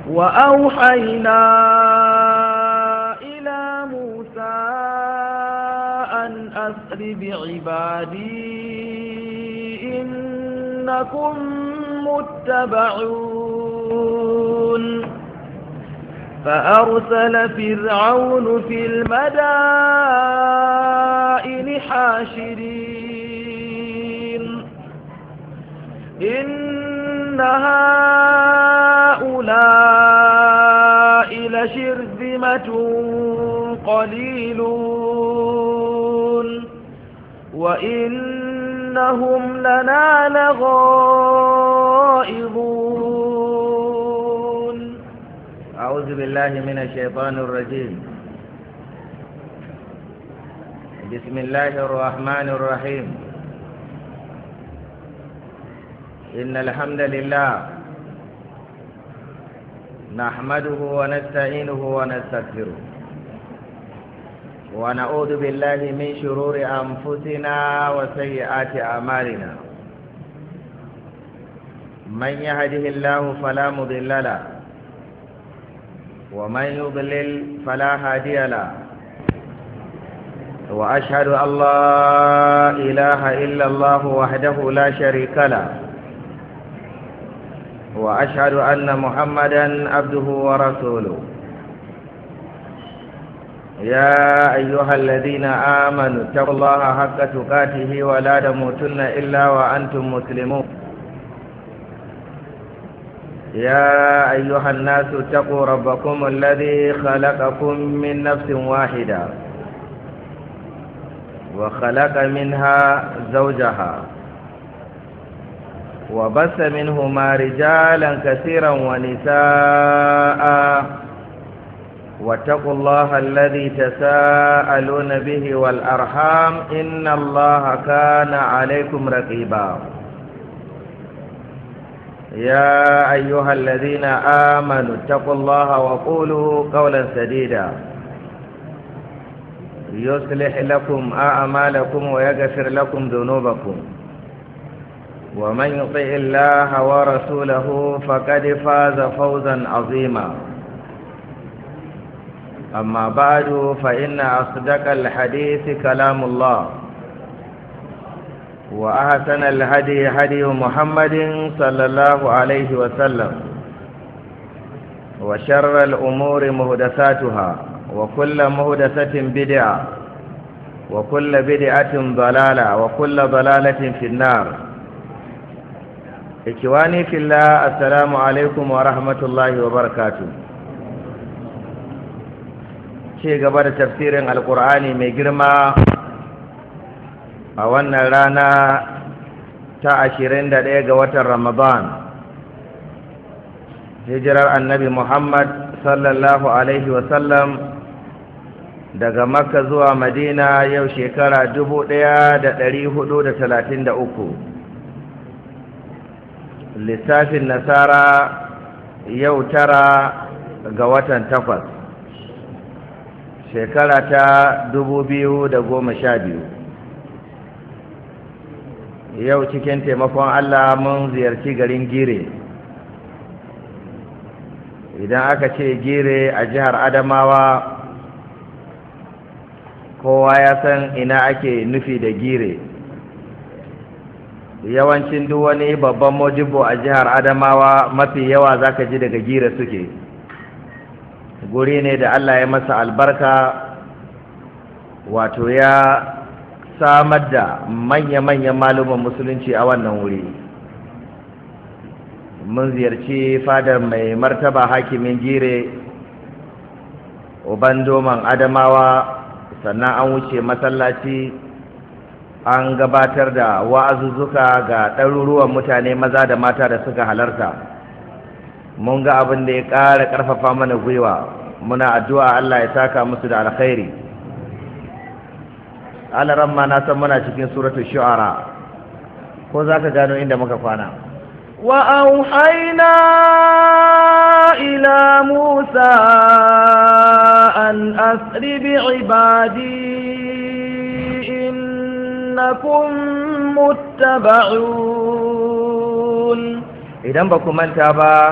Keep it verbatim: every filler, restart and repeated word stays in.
وأوحينا إلى موسى أن أسر بعبادي إنكم متبعون فأرسل فرعون في المدائن حاشرين إن هؤلاء لشرذمة قليلون وإنهم لنا لغائظون. أعوذ بالله من الشيطان الرجيم. بسم الله الرحمن الرحيم. إن الحمد لله نحمده ونستعينه ونستغفره ونعوذ بالله من شرور أنفسنا وسيئات أعمالنا. من يهده الله فلا مضل له ومن يضلل فلا هادي له وأشهد أن لا إله إلا الله وحده لا شريك له وأشهد أن محمدا عبده ورسوله. يا أيها الذين آمنوا اتقوا الله حق تقاته ولا تموتن إلا وأنتم مسلمون. يا أيها الناس اتقوا ربكم الذي خلقكم من نفس واحدة وخلق منها زوجها وبث منهما رجالا كثيرا ونساء واتقوا الله الذي تساءلون به والأرحام إن الله كان عليكم رقيبا. يا أيها الذين آمنوا اتقوا الله وقولوا قولا سديدا يصلح لكم أعمالكم ويغفر لكم ذنوبكم ومن يطع الله ورسوله فقد فاز فوزا عظيما. أما بعد فإن أصدق الحديث كلام الله وأحسن الهدي هدي محمد صلى الله عليه وسلم وشر الأمور محدثاتها وكل محدثة بدعة وكل بدعة ضلالة وكل ضلالة في النار. إخواني في الله السلام عليكم ورحمة الله وبركاته. شيء قبل تفسير القرآن مجرما a wannan rana ta ashirin da ɗaya ga watan Ramadan, hijirar annabi Muhammad sallallahu alaihi wasallam daga Makka zuwa Madina yau shekara dubu ɗaya da ɗari hudu da talatin da uku. Lissafin Nasara yau tara ga watan takwas, shekara ta dubu biyu da goma sha biyu. Yau cikin taimakon Allah mun ziyarci garin Gire. Idan aka ce Gire a jihar Adamawa, kowa ya san ina ake nufi da Gire. Yawancin duk wani babban mojibo a jihar Adamawa mafi yawa zaka ji daga Gire suke. Guri ne da Allah ya masa albarka, wato ya samar da manya-manyan maluman musulunci a wannan wuri. Mun ziyarci fadar mai martaba hakimin Gire, uban doman Adamawa, sannan an wuce masallaci an gabatar da wa'azuzzuka ga ɗaruruwan mutane maza da mata da suka halarta. Mun ga abin da ya ƙara ƙarfafa mana gwiwa, muna addu'a Allah ya saka musu da alkhairi. alaran ma na san muna cikin suratul shu'ara, ko zaka gano inda muka kwana? wa auhayna ila musa an asri bi ibadi innakum muttaba'un. Idan ba ku manta ba,